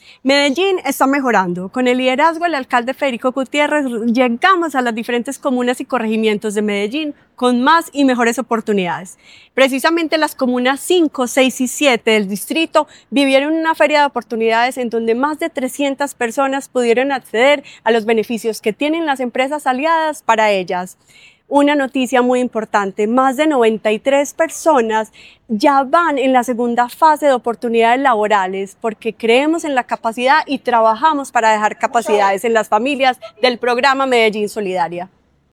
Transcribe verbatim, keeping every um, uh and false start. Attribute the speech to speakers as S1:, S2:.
S1: Medellín está mejorando. Con el liderazgo del alcalde Federico Gutiérrez llegamos a las diferentes comunas y corregimientos de Medellín con más y mejores oportunidades. Precisamente las comunas cinco, seis y siete del distrito vivieron una feria de oportunidades en donde más de trescientas personas pudieron acceder a los beneficios que tienen las empresas aliadas para ellas. Una noticia muy importante, más de noventa y tres personas ya van en la segunda fase de oportunidades laborales porque creemos en la capacidad y trabajamos para dejar capacidades en las familias del programa Medellín Solidaria.